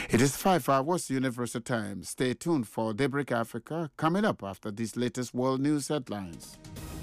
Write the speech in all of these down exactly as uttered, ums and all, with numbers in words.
It is five hours Universal Time. Stay tuned for Daybreak Africa coming up after these latest world news headlines.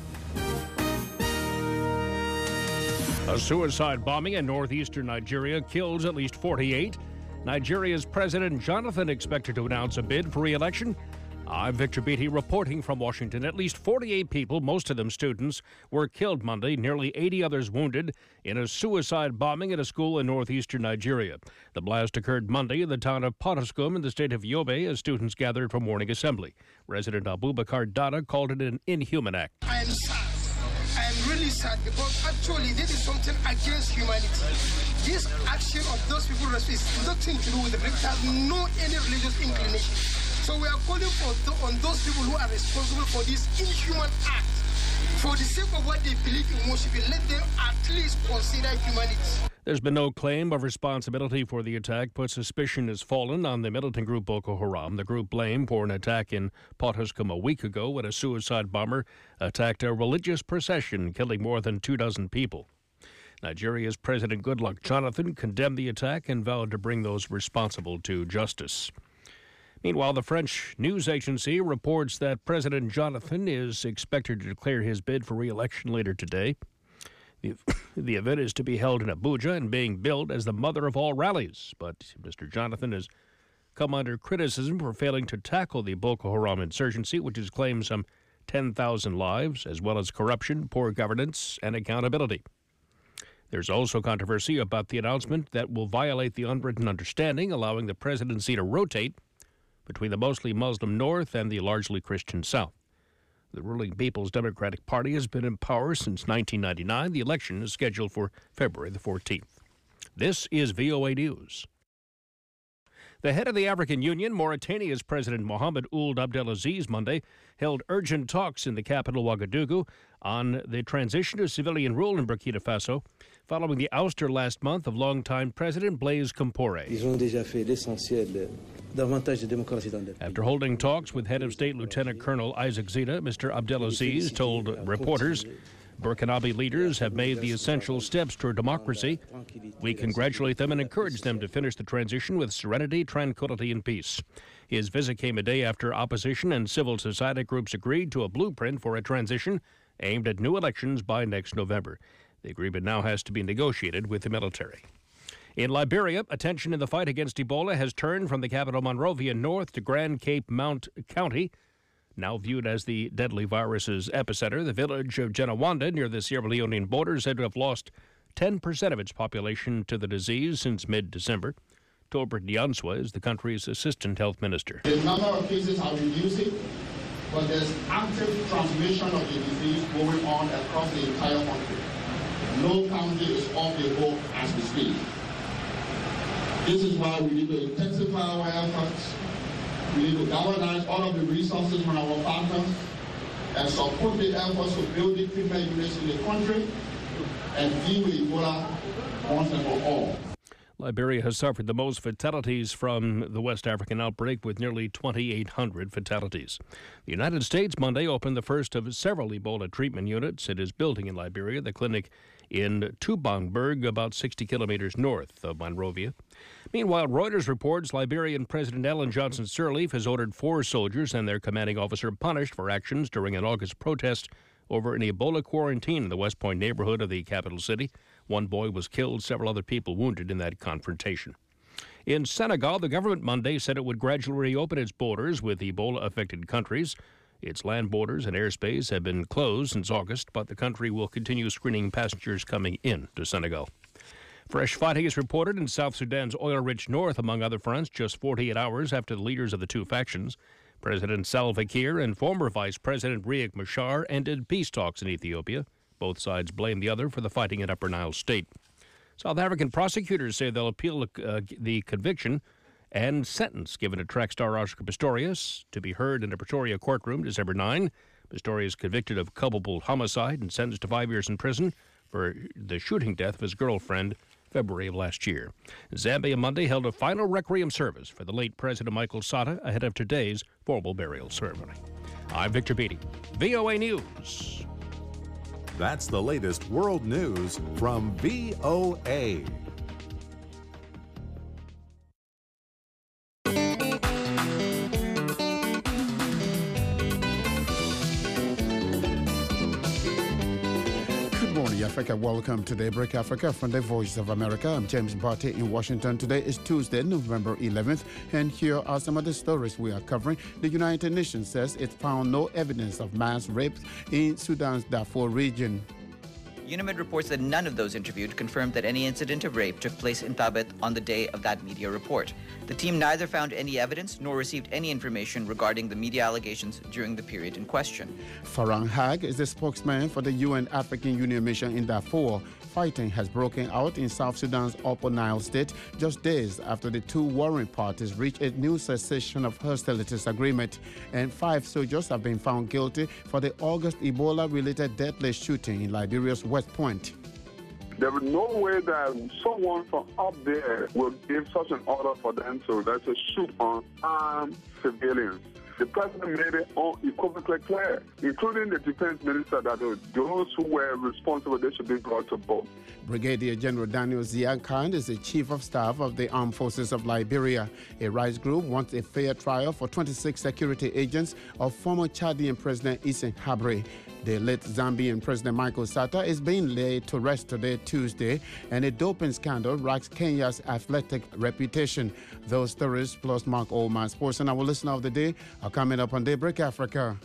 A suicide bombing in northeastern Nigeria kills at least forty-eight. Nigeria's President Jonathan expected to announce a bid for re-election. I'm Victor Beatty reporting from Washington. At least forty-eight people, most of them students, were killed Monday, nearly eighty others wounded in a suicide bombing at a school in northeastern Nigeria. The blast occurred Monday in the town of Potiskum in the state of Yobe as students gathered for morning assembly. Resident Abubakar Dada called it an inhuman act. I am sad. I am really sad because actually this is something against humanity. This action of those people is nothing to do with the religion. It has no any religious inclination. So we are calling for th- on those people who are responsible for this inhuman act. For the sake of what they believe in worshiping, let them at least consider humanity. There's been no claim of responsibility for the attack, but suspicion has fallen on the militant group Boko Haram. The group blamed for an attack in Potiskum a week ago when a suicide bomber attacked a religious procession, killing more than two dozen people. Nigeria's President Goodluck Jonathan condemned the attack and vowed to bring those responsible to justice. Meanwhile, the French news agency reports that President Jonathan is expected to declare his bid for re-election later today. The, the event is to be held in Abuja and being billed as the mother of all rallies. But Mister Jonathan has come under criticism for failing to tackle the Boko Haram insurgency, which has claimed some ten thousand lives, as well as corruption, poor governance, and accountability. There's also controversy about the announcement that will violate the unwritten understanding, allowing the presidency to rotate between the mostly Muslim North and the largely Christian South. The ruling People's Democratic Party has been in power since nineteen ninety-nine. The election is scheduled for February the fourteenth. This is V O A News. The head of the African Union, Mauritania's President Mohamed Ould Abdelaziz, Monday held urgent talks in the capital Ouagadougou on the transition to civilian rule in Burkina Faso, following the ouster last month of longtime President Blaise Compaoré. After holding talks with Head of State Lieutenant Colonel Isaac Zida, Mister Abdelaziz told reporters Burkinabe leaders have made the essential steps toward democracy. We congratulate them and encourage them to finish the transition with serenity, tranquility, and peace. His visit came a day after opposition and civil society groups agreed to a blueprint for a transition aimed at new elections by next November. The agreement now has to be negotiated with the military. In Liberia, attention in the fight against Ebola has turned from the capital Monrovia north to Grand Cape Mount County. Now viewed as the deadly virus's epicenter, the village of Genawanda near the Sierra Leonean border is said to have lost ten percent of its population to the disease since mid-December. Tolbert Nyanswa is the country's assistant health minister. The number of cases are reducing, but there's active transmission of the disease going on across the entire country. No county is off the hook as we speak. This is why we need to intensify our efforts. We need to galvanize all of the resources from our partners and support the efforts to build the treatment units in the country and deal with Ebola once and for all. Liberia has suffered the most fatalities from the West African outbreak, with nearly twenty-eight hundred fatalities. The United States Monday opened the first of several Ebola treatment units. It is building in Liberia, the clinic in Tubongberg, about sixty kilometers north of Monrovia. Meanwhile, Reuters reports Liberian President Ellen Johnson Sirleaf has ordered four soldiers and their commanding officer punished for actions during an August protest over an Ebola quarantine in the West Point neighborhood of the capital city. One boy was killed, several other people wounded in that confrontation. In Senegal, the government Monday said it would gradually reopen its borders with Ebola-affected countries. Its land borders and airspace have been closed since August, but the country will continue screening passengers coming in to Senegal. Fresh fighting is reported in South Sudan's oil-rich north, among other fronts, just forty-eight hours after the leaders of the two factions, President Salva Kiir and former Vice President Riek Machar, ended peace talks in Ethiopia. Both sides blame the other for the fighting in Upper Nile State. South African prosecutors say they'll appeal uh, the conviction and sentence given to track star Oscar Pistorius to be heard in a Pretoria courtroom December ninth. Pistorius convicted of culpable homicide and sentenced to five years in prison for the shooting death of his girlfriend February of last year. Zambia Monday held a final requiem service for the late President Michael Sata ahead of today's formal burial ceremony. I'm Victor Beatty, V O A News. That's the latest world news from V O A. Africa. Welcome to Daybreak Africa from the Voice of America. I'm James Barty in Washington. Today is Tuesday, November eleventh, and here are some of the stories we are covering. The United Nations says it found no evidence of mass rape in Sudan's Darfur region. UNAMID reports that none of those interviewed confirmed that any incident of rape took place in Tabet on the day of that media report. The team neither found any evidence nor received any information regarding the media allegations during the period in question. Farhan Haq is the spokesman for the U N African Union mission in Darfur. Fighting has broken out in South Sudan's Upper Nile state just days after the two warring parties reached a new cessation of hostilities agreement, and five soldiers have been found guilty for the August Ebola-related deadly shooting in Liberia's West Point. There is no way that someone from up there will give such an order for them to, let's say, shoot on armed civilians. The president made it unequivocally clear, including the defense minister, that those who were responsible, they should be brought to book. Brigadier General Daniel Ziankand is the chief of staff of the Armed Forces of Liberia. A rights group wants a fair trial for twenty-six security agents of former Chadian President Isen Habre. The late Zambian President Michael Sata is being laid to rest today, Tuesday, and a doping scandal racks Kenya's athletic reputation. Those stories plus Mark Oldman, sports and our listener of the day, are coming up on Daybreak Africa.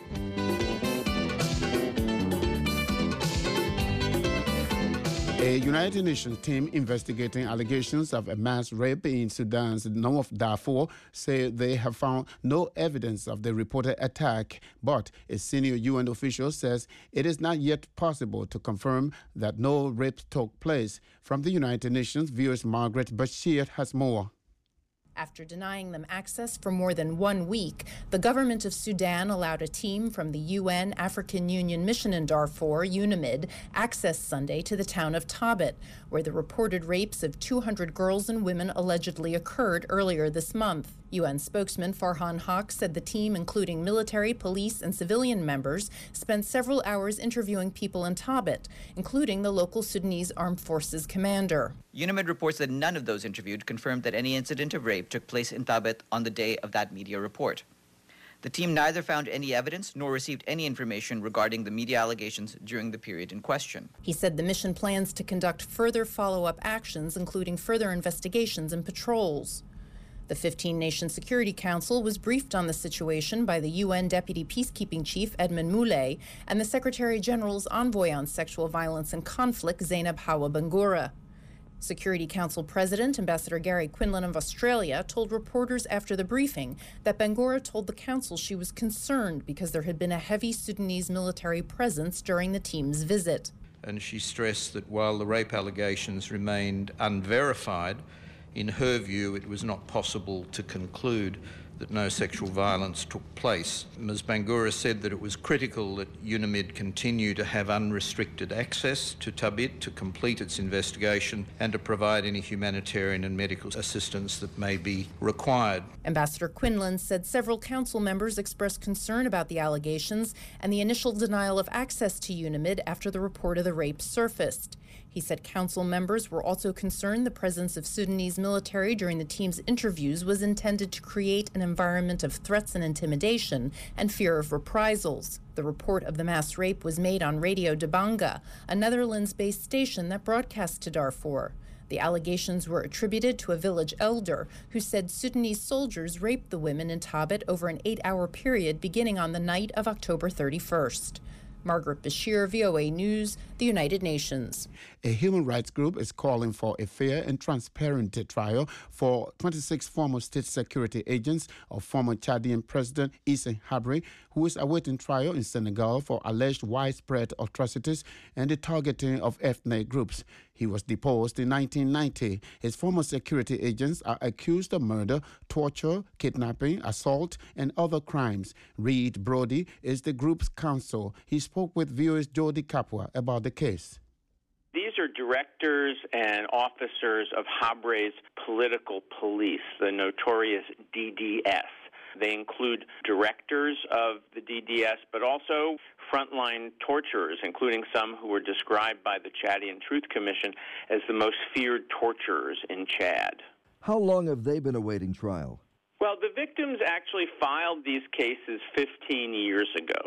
A United Nations team investigating allegations of a mass rape in Sudan's north of Darfur say they have found no evidence of the reported attack, but a senior U N official says it is not yet possible to confirm that no rape took place. From the United Nations, viewers Margaret Bashir has more. After denying them access for more than one week, the government of Sudan allowed a team from the U N African Union mission in Darfur, UNAMID, access Sunday to the town of Tabet, where the reported rapes of two hundred girls and women allegedly occurred earlier this month. U N spokesman Farhan Haq said the team, including military, police, and civilian members, spent several hours interviewing people in Tabet, including the local Sudanese Armed Forces commander. UNAMID reports that none of those interviewed confirmed that any incident of rape took place in Tabet on the day of that media report. The team neither found any evidence nor received any information regarding the media allegations during the period in question. He said the mission plans to conduct further follow-up actions, including further investigations and patrols. The fifteen-nation Security Council was briefed on the situation by the U N Deputy Peacekeeping Chief Edmund Moulay and the Secretary General's envoy on sexual violence and conflict, Zainab Hawa Bangura. Security Council President Ambassador Gary Quinlan of Australia told reporters after the briefing that Bangura told the Council she was concerned because there had been a heavy Sudanese military presence during the team's visit. And she stressed that while the rape allegations remained unverified, in her view, it was not possible to conclude that no sexual violence took place. Miz Bangura said that it was critical that UNAMID continue to have unrestricted access to Tabet to complete its investigation and to provide any humanitarian and medical assistance that may be required. Ambassador Quinlan said several council members expressed concern about the allegations and the initial denial of access to UNAMID after the report of the rape surfaced. He said council members were also concerned the presence of Sudanese military during the team's interviews was intended to create an environment of threats and intimidation and fear of reprisals. The report of the mass rape was made on Radio Dabanga, a Netherlands-based station that broadcast to Darfur. The allegations were attributed to a village elder who said Sudanese soldiers raped the women in Tabet over an eight-hour period beginning on the night of October thirty-first. Margaret Bashir, V O A News, the United Nations. A human rights group is calling for a fair and transparent trial for twenty-six former state security agents of former Chadian President Isen Habre, who is awaiting trial in Senegal for alleged widespread atrocities and the targeting of ethnic groups. He was deposed in nineteen ninety. His former security agents are accused of murder, torture, kidnapping, assault, and other crimes. Reed Brody is the group's counsel. He spoke with V O A's Jody Kapua about the case. These are directors and officers of Habre's political police, the notorious D D S. They include directors of the D D S, but also frontline torturers, including some who were described by the Chadian Truth Commission as the most feared torturers in Chad. How long have they been awaiting trial? Well, the victims actually filed these cases fifteen years ago.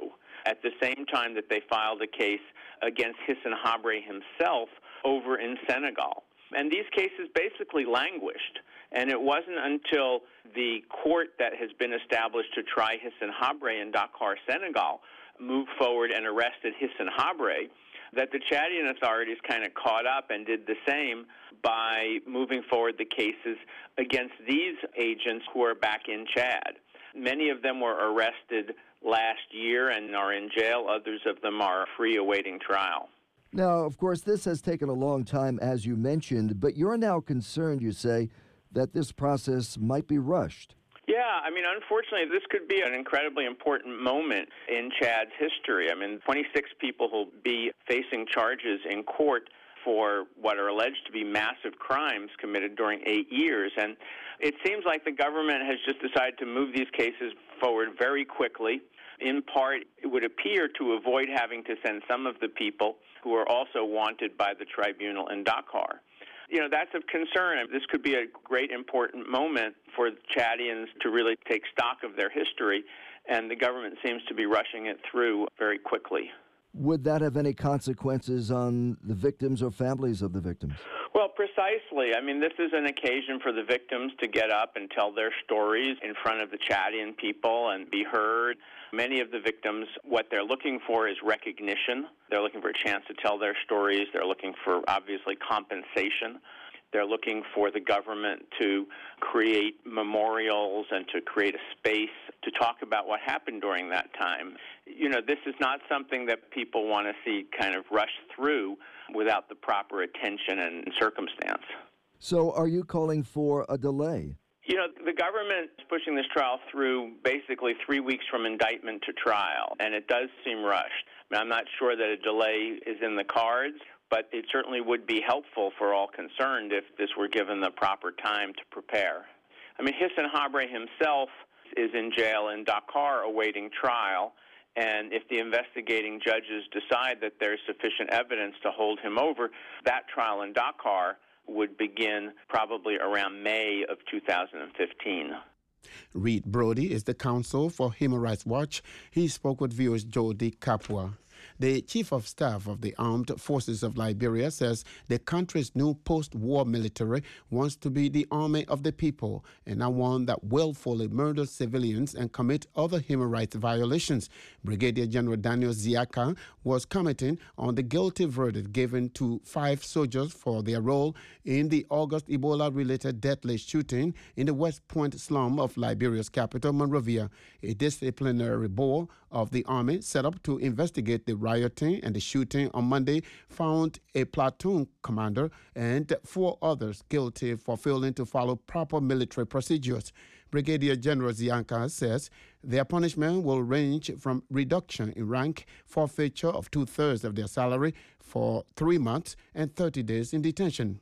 at the same time that they filed a case against Hissène Habré himself over in Senegal. And these cases basically languished. And it wasn't until the court that has been established to try Hissène Habré in Dakar, Senegal, moved forward and arrested Hissène Habré that the Chadian authorities kind of caught up and did the same by moving forward the cases against these agents who are back in Chad. Many of them were arrested last year and are in jail. Others of them are free awaiting trial. Now, of course, this has taken a long time, as you mentioned, but you're now concerned, you say, that this process might be rushed. Yeah, I mean, unfortunately, this could be an incredibly important moment in Chad's history. I mean, twenty-six people will be facing charges in court for what are alleged to be massive crimes committed during eight years. And it seems like the government has just decided to move these cases forward very quickly. In part, it would appear to avoid having to send some of the people who are also wanted by the tribunal in Dakar. You know, that's of concern. This could be a great important moment for Chadians to really take stock of their history, and the government seems to be rushing it through very quickly. Would that have any consequences on the victims or families of the victims? Well, precisely. I mean, this is an occasion for the victims to get up and tell their stories in front of the Chadian people and be heard. Many of the victims, what they're looking for is recognition. They're looking for a chance to tell their stories. They're looking for, obviously, compensation. They're looking for the government to create memorials and to create a space to talk about what happened during that time. You know, this is not something that people want to see kind of rush through without the proper attention and circumstance. So are you calling for a delay? You know, the government is pushing this trial through basically three weeks from indictment to trial, and it does seem rushed. I mean, I'm not sure that a delay is in the cards, but it certainly would be helpful for all concerned if this were given the proper time to prepare. I mean, Hissène Habré himself is in jail in Dakar awaiting trial, and if the investigating judges decide that there's sufficient evidence to hold him over, that trial in Dakar would begin probably around May of two thousand fifteen. Reed Brody is the counsel for Human Rights Watch. He spoke with viewers Jody Kapua. The Chief of Staff of the Armed Forces of Liberia says the country's new post-war military wants to be the army of the people and not one that willfully murders civilians and commit other human rights violations. Brigadier General Daniel Ziaka was commenting on the guilty verdict given to five soldiers for their role in the August Ebola-related deadly shooting in the West Point slum of Liberia's capital, Monrovia. A disciplinary board of the army set up to investigate the rioting and the shooting on Monday found a platoon commander and four others guilty for failing to follow proper military procedures. Brigadier General Zianka says their punishment will range from reduction in rank, forfeiture of two-thirds of their salary for three months, and thirty days in detention.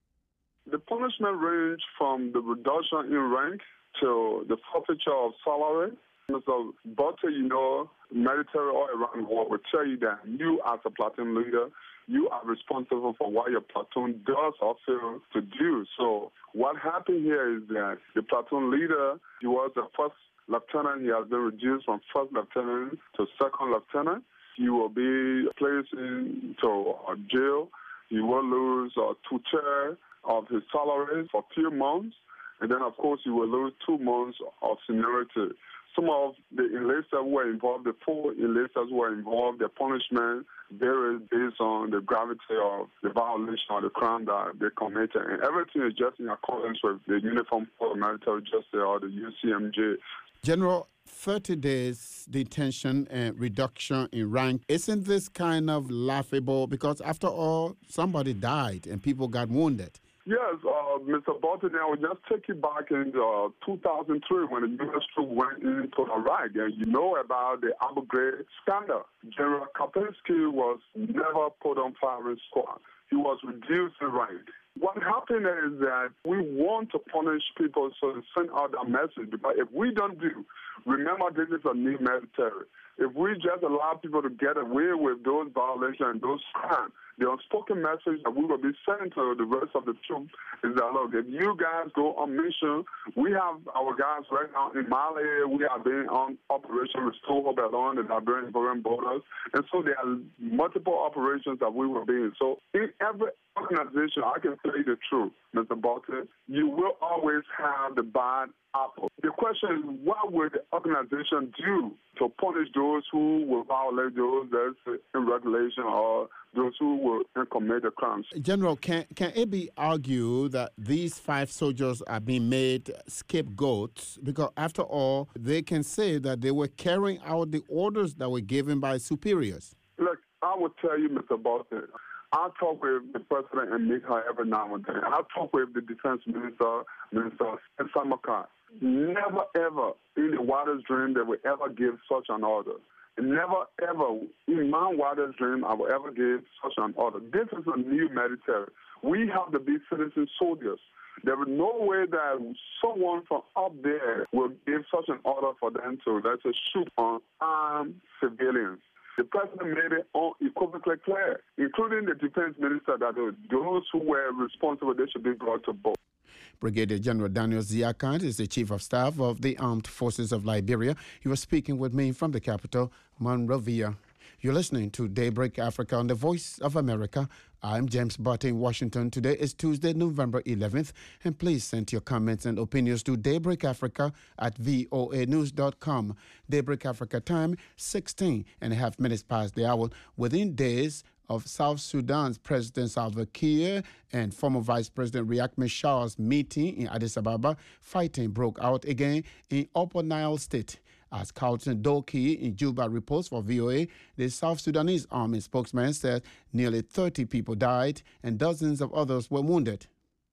The punishment range from the reduction in rank to the forfeiture of salary. So, but you know, military all around the world will tell you that you, as a platoon leader, you are responsible for what your platoon does or fails to do. So, what happened here is that the platoon leader, he was the first lieutenant. He has been reduced from first lieutenant to second lieutenant. He will be placed into a jail. He will lose uh, two-thirds of his salary for a few months. And then, of course, he will lose two months of seniority. Some of the enlisted who were involved, the four enlisted who were involved, their punishment varies based on the gravity of the violation or the crime that they committed. And everything is just in accordance with the Uniform Code of Military Justice or the U C M J. General, thirty days detention and reduction in rank, isn't this kind of laughable? Because after all, somebody died and people got wounded. Yes, uh, Mister Bolton, I will just take you back in uh, two thousand three when the U S troops went into Iraq, and you know about the Abu Ghraib scandal. General Kapinski was never put on firing squad. He was reduced in rank. What happened is that we want to punish people, so to send out a message. Because if we don't do, remember this is a new military. If we just allow people to get away with those violations and those crimes, The unspoken message that we will be sending to the rest of the troops is that, look, if you guys go on mission, we have our guys right now in Mali. We are being on Operation Restore Hope along the Liberian borders. And so there are multiple operations that we will be in. So in every organization, I can tell you the truth, Mister Bolton, you will always have the bad apple. The question is, what will the organization do to punish those who will violate those that's in regulation or those who will commit the crimes? General, can, can it be argued that these five soldiers are being made scapegoats? Because after all, they can say that they were carrying out the orders that were given by superiors. Look, I will tell you, Mister Bolton, I talk with the president and meet her every now and then. I talk with the defense minister, Minister Samakar. Never, ever in the wildest dream they will ever give such an order. Never, ever in my wildest dream I will ever give such an order. This is a new military. We have to be citizen soldiers. There is no way that someone from up there will give such an order for them to, let's say, shoot on armed civilians. The president made it unequivocally clear, including the defense minister, that those who were responsible, they should be brought to book. Brigadier General Daniel Ziakant is the Chief of Staff of the Armed Forces of Liberia. He was speaking with me from the capital, Monrovia. You're listening to Daybreak Africa on the Voice of America. I'm James Butt in Washington. Today is Tuesday, November eleventh, and please send your comments and opinions to Daybreak Africa at voa news dot com. Daybreak Africa time, sixteen and a half minutes past the hour. Within days of South Sudan's President Salva Kiir and former Vice President Riek Machar's meeting in Addis Ababa, fighting broke out again in Upper Nile State. As Carlton Doki in Juba reports for V O A, the South Sudanese army spokesman said nearly thirty people died and dozens of others were wounded.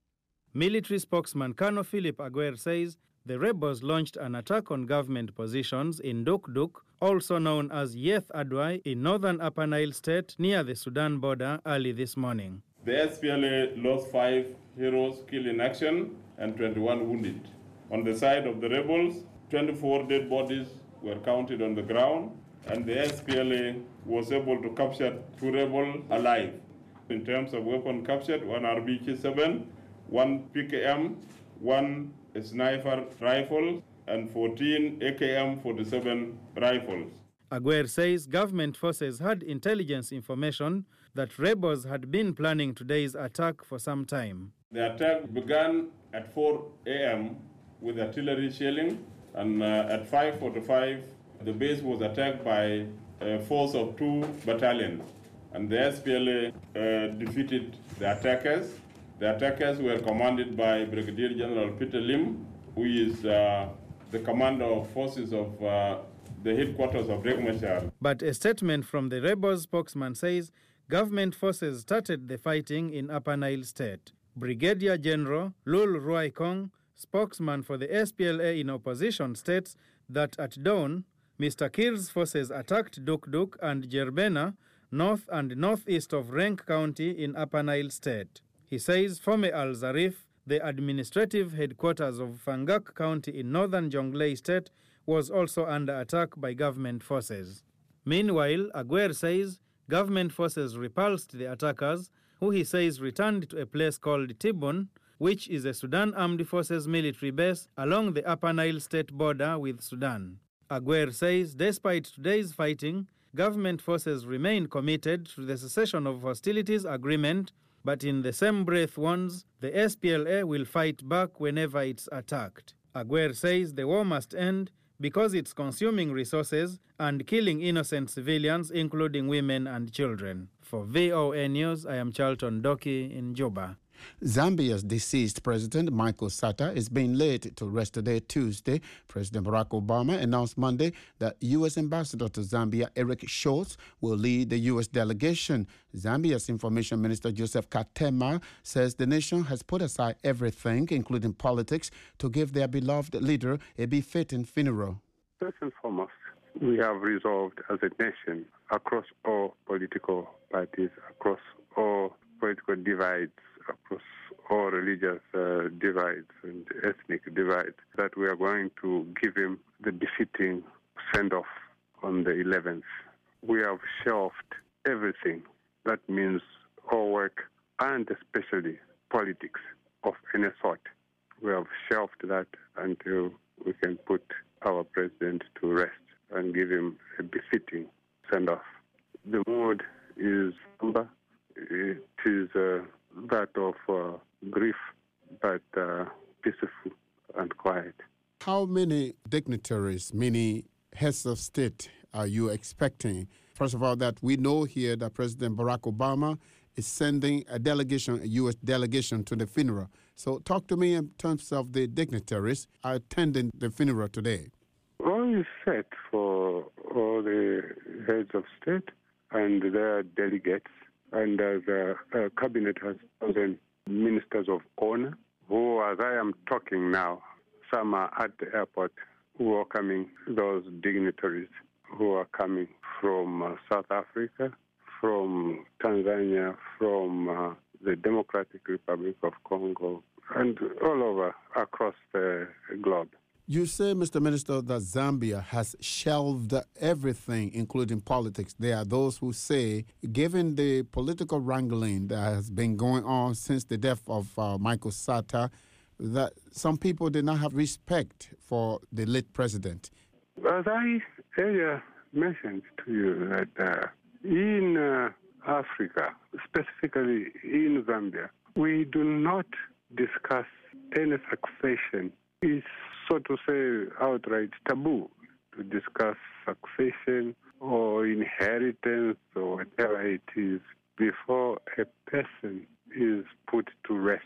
Military spokesman Colonel Philip Aguer says the rebels launched an attack on government positions in Dukduk, also known as Yeth Adwai, in northern Upper Nile State near the Sudan border early this morning. The S P L A lost five heroes killed in action and twenty-one wounded. On the side of the rebels, twenty-four dead bodies were counted on the ground, and the S P L A was able to capture two rebels alive. In terms of weapon captured, one R B G seven, one P K M, one sniper rifle, and fourteen A K M forty-seven rifles. Aguer says government forces had intelligence information that rebels had been planning today's attack for some time. The attack began at four A M with artillery shelling, and uh, at five forty-five, the base was attacked by a force of two battalions, and the S P L A uh, defeated the attackers. The attackers were commanded by Brigadier General Peter Lim, who is uh, the commander of forces of uh, the headquarters of Riek Machar. But a statement from the rebels spokesman says government forces started the fighting in Upper Nile State. Brigadier General Lul Ruai Kong, spokesman for the S P L A in opposition, states that at dawn, Mister Kiir's forces attacked Dukduk and Jerbena, north and northeast of Renk County in Upper Nile State. He says Fome Al-Zarif, the administrative headquarters of Fangak County in northern Jonglei State, was also under attack by government forces. Meanwhile, Aguer says government forces repulsed the attackers, who he says returned to a place called Tibun, which is a Sudan Armed Forces military base along the Upper Nile State border with Sudan. Aguer says despite today's fighting, government forces remain committed to the cessation of hostilities agreement, but in the same breath warns the S P L A will fight back whenever it's attacked. Aguer says the war must end because it's consuming resources and killing innocent civilians, including women and children. For V O A News, I am Charlton Doki in Juba. Zambia's deceased president, Michael Sata, is being laid to rest today, Tuesday. President Barack Obama announced Monday that U S Ambassador to Zambia, Eric Schultz, will lead the U S delegation. Zambia's Information Minister, Joseph Katema, says the nation has put aside everything, including politics, to give their beloved leader a befitting funeral. First and foremost, we have resolved as a nation, across all political parties, across all political divides, across all religious uh, divides and ethnic divides, that we are going to give him the befitting send-off on the eleventh. We have shelved everything. That means all work, and especially politics of any sort. We have shelved that until we can put our president to rest and give him a befitting send-off. The mood is somber. It is uh, that of uh, grief, but uh, peaceful and quiet. How many dignitaries, many heads of state, are you expecting? First of all, that we know here that President Barack Obama is sending a delegation, a U S delegation to the funeral. So talk to me in terms of the dignitaries attending the funeral today. All is set for all the heads of state and their delegates, and uh, the uh, cabinet has chosen ministers of honor, who, as I am talking now, some are at the airport welcoming those dignitaries who are coming from uh, South Africa, from Tanzania, from uh, the Democratic Republic of Congo, and all over across the globe. You say, Mister Minister, that Zambia has shelved everything, including politics. There are those who say, given the political wrangling that has been going on since the death of uh, Michael Sata, that some people did not have respect for the late president. As I earlier mentioned to you, that uh, in uh, Africa, specifically in Zambia, we do not discuss any succession. It's, so to say, outright taboo to discuss succession or inheritance or whatever it is before a person is put to rest.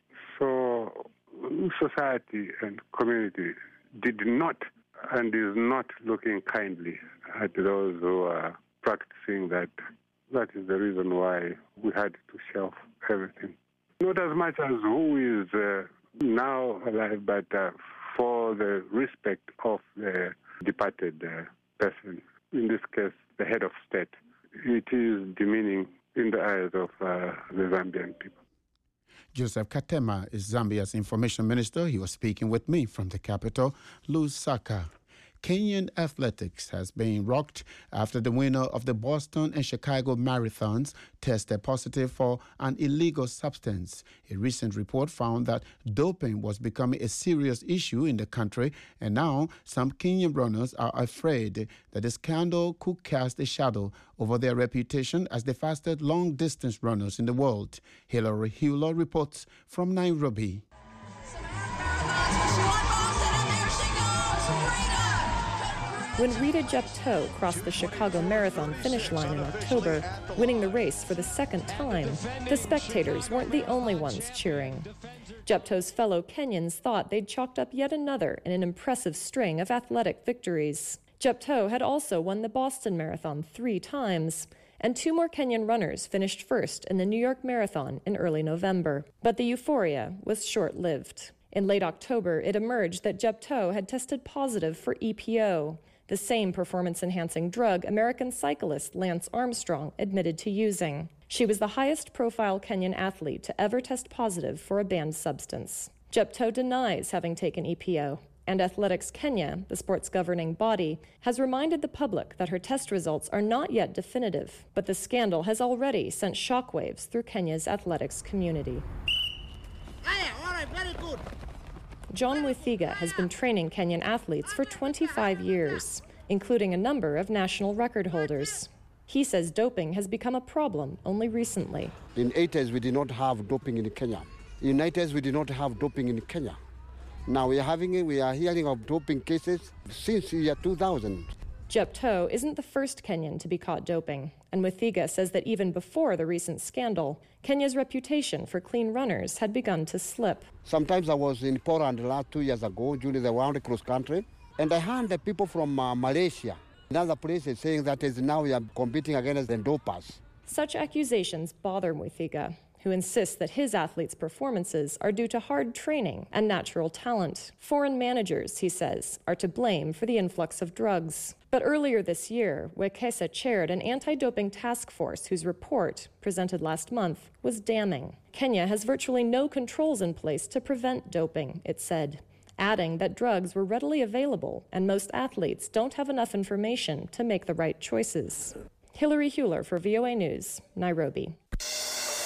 So society and community did not and is not looking kindly at those who are practicing that. That is the reason why we had to shelve everything. Not as much as who is uh, now alive, but uh, for the respect of the departed uh, person, in this case, the head of state. It is demeaning in the eyes of uh, the Zambian people. Joseph Katema is Zambia's information minister. He was speaking with me from the capital, Lusaka. Kenyan athletics has been rocked after the winner of the Boston and Chicago marathons tested positive for an illegal substance. A recent report found that doping was becoming a serious issue in the country, and now some Kenyan runners are afraid that the scandal could cast a shadow over their reputation as the fastest long-distance runners in the world. Hilary Hewler reports from Nairobi. When Rita Jepto crossed the Chicago Marathon finish line in October, winning the race for the second time, the spectators weren't the only ones cheering. Jepto's fellow Kenyans thought they'd chalked up yet another in an impressive string of athletic victories. Jepto had also won the Boston Marathon three times, and two more Kenyan runners finished first in the New York Marathon in early November. But the euphoria was short-lived. In late October, it emerged that Jepto had tested positive for E P O, the same performance-enhancing drug American cyclist Lance Armstrong admitted to using. She was the highest-profile Kenyan athlete to ever test positive for a banned substance. Jepto denies having taken E P O, and Athletics Kenya, the sport's governing body, has reminded the public that her test results are not yet definitive, but the scandal has already sent shockwaves through Kenya's athletics community. All right, very good. John Muthiga has been training Kenyan athletes for twenty-five years, including a number of national record holders. He says doping has become a problem only recently. In the eighties, we did not have doping in Kenya. In the nineties, we did not have doping in Kenya. Now we are having, we are hearing of doping cases since the year two thousand. Jepto isn't the first Kenyan to be caught doping, and Muthiga says that even before the recent scandal, Kenya's reputation for clean runners had begun to slip. Sometimes I was in Poland last two years ago during the round cross country, and I heard the people from uh, Malaysia and other places saying that is now we are competing against the dopers. Such accusations bother Muthiga, who insists that his athletes' performances are due to hard training and natural talent. Foreign managers, he says, are to blame for the influx of drugs. But earlier this year, Wekesa chaired an anti-doping task force whose report, presented last month, was damning. Kenya has virtually no controls in place to prevent doping, it said, adding that drugs were readily available and most athletes don't have enough information to make the right choices. Hilary Hewler for V O A News, Nairobi.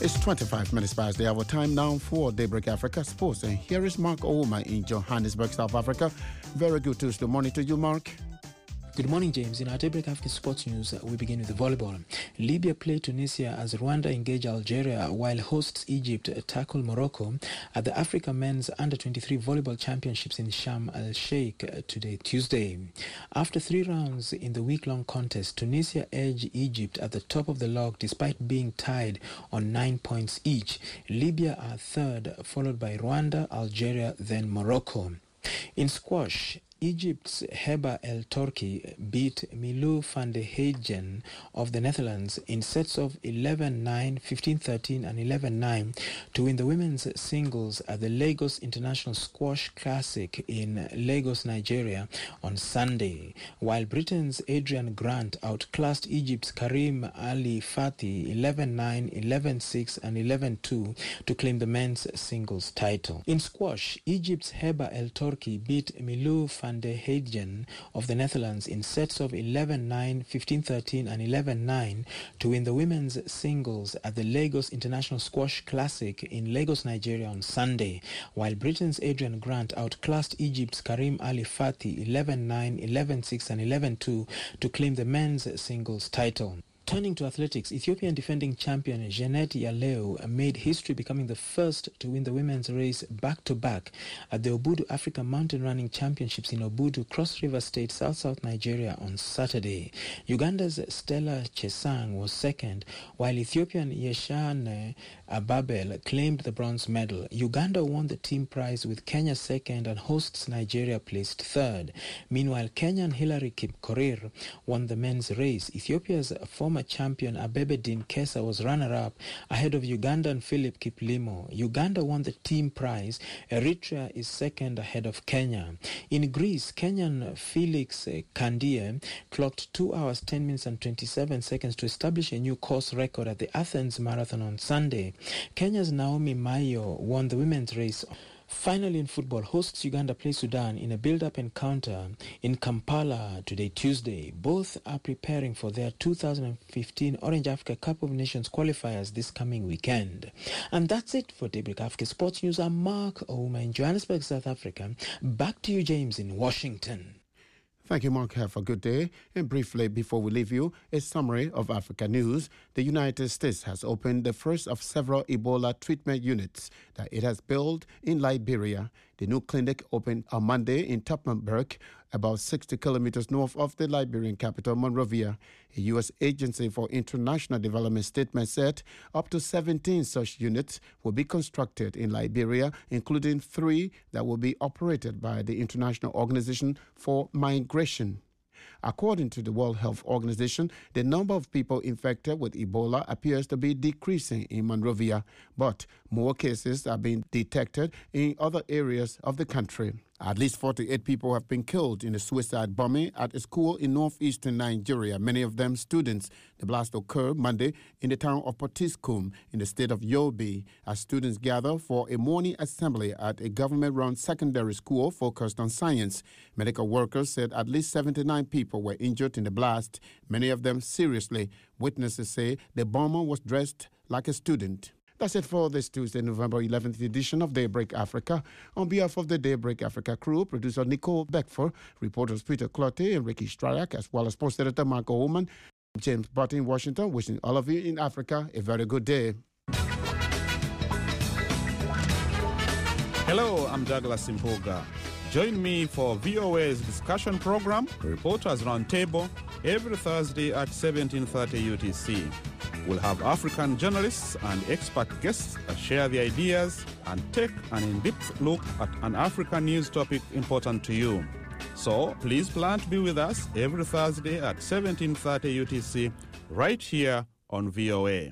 It's twenty-five minutes past the hour time now for Daybreak Africa Sports. And here is Mark Ouma in Johannesburg, South Africa. Very good Tuesday morning to you, Mark. Good morning, James. In our Daybreak Africa Sports News, we begin with the volleyball. Libya play Tunisia as Rwanda engage Algeria, while hosts Egypt tackle Morocco at the Africa Men's Under twenty-three Volleyball Championships in Sharm el-Sheikh today, Tuesday. After three rounds in the week-long contest, Tunisia edged Egypt at the top of the log despite being tied on nine points each. Libya are third, followed by Rwanda, Algeria, then Morocco. In squash, Egypt's Heba El Torki beat Milou van de Heygen of the Netherlands in sets of eleven nine, fifteen thirteen and eleven nine to win the women's singles at the Lagos International Squash Classic in Lagos, Nigeria on Sunday, while Britain's Adrian Grant outclassed Egypt's Karim Ali Fati eleven nine, eleven six and eleven two to claim the men's singles title. In squash, Egypt's Heba El Torki beat Milou van de Heygen of the Netherlands in sets of eleven nine, fifteen thirteen and eleven nine to win the women's singles at the Lagos International Squash Classic in Lagos, Nigeria on Sunday, while Britain's Adrian Grant outclassed Egypt's Karim Ali Fati eleven nine, eleven six and eleven two to claim the men's singles title. Turning to athletics, Ethiopian defending champion Jeanette Yaleo made history becoming the first to win the women's race back-to-back at the Obudu Africa Mountain Running Championships in Obudu, Cross River State, South-South Nigeria on Saturday. Uganda's Stella Chesang was second, while Ethiopian Yeshane Ababel claimed the bronze medal. Uganda won the team prize with Kenya second and hosts Nigeria placed third. Meanwhile, Kenyan Hilary Kipkorir won the men's race. Ethiopia's former champion Abebe Din Kesa was runner-up ahead of Ugandan Philip Kiplimo. Uganda won the team prize. Eritrea is second ahead of Kenya. In Greece, Kenyan Felix Kandie clocked two hours, ten minutes and twenty-seven seconds to establish a new course record at the Athens Marathon on Sunday. Kenya's Naomi Mayo won the women's race. Finally, in football, hosts Uganda play Sudan in a build-up encounter in Kampala today, Tuesday. Both are preparing for their two thousand fifteen Orange Africa Cup of Nations qualifiers this coming weekend. And that's it for Daybreak Africa Sports News. I'm Mark Ouma in Johannesburg, South Africa. Back to you, James, in Washington. Thank you, Mark. Have a good day. And briefly, before we leave you, a summary of Africa news. The United States has opened the first of several Ebola treatment units that it has built in Liberia. The new clinic opened on Monday in Topmanburg, about sixty kilometers north of the Liberian capital, Monrovia. A U S Agency for International Development statement said up to seventeen such units will be constructed in Liberia, including three that will be operated by the International Organization for Migration. According to the World Health Organization, the number of people infected with Ebola appears to be decreasing in Monrovia, but more cases are being detected in other areas of the country. At least forty-eight people have been killed in a suicide bombing at a school in northeastern Nigeria, many of them students. The blast occurred Monday in the town of Potiskum in the state of Yobe as students gather for a morning assembly at a government-run secondary school focused on science. Medical workers said at least seventy-nine people were injured in the blast, many of them seriously. Witnesses say the bomber was dressed like a student. That's it for this Tuesday, November eleventh edition of Daybreak Africa. On behalf of the Daybreak Africa crew, producer Nicole Beckford, reporters Peter Clotte and Ricky Stryak, as well as post editor Mark Oman, James Butt in Washington, wishing all of you in Africa a very good day. Hello, I'm Douglas Impoga. Join me for V O A's discussion program, Reporters Roundtable, every Thursday at seventeen thirty U T C. We'll have African journalists and expert guests that share their ideas and take an in-depth look at an African news topic important to you. So please plan to be with us every Thursday at seventeen thirty U T C right here on V O A.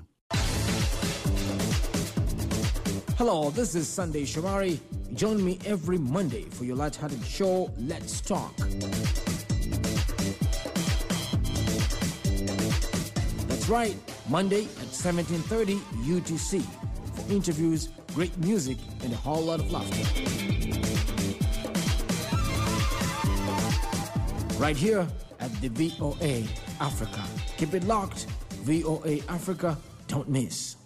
Hello, this is Sunday Shomari. Join me every Monday for your light-hearted show, Let's Talk. That's right, Monday at seventeen thirty U T C for interviews, great music, and a whole lot of laughter. Right here at the V O A Africa. Keep it locked. V O A Africa, don't miss.